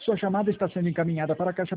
Sua chamada está sendo encaminhada para a caixa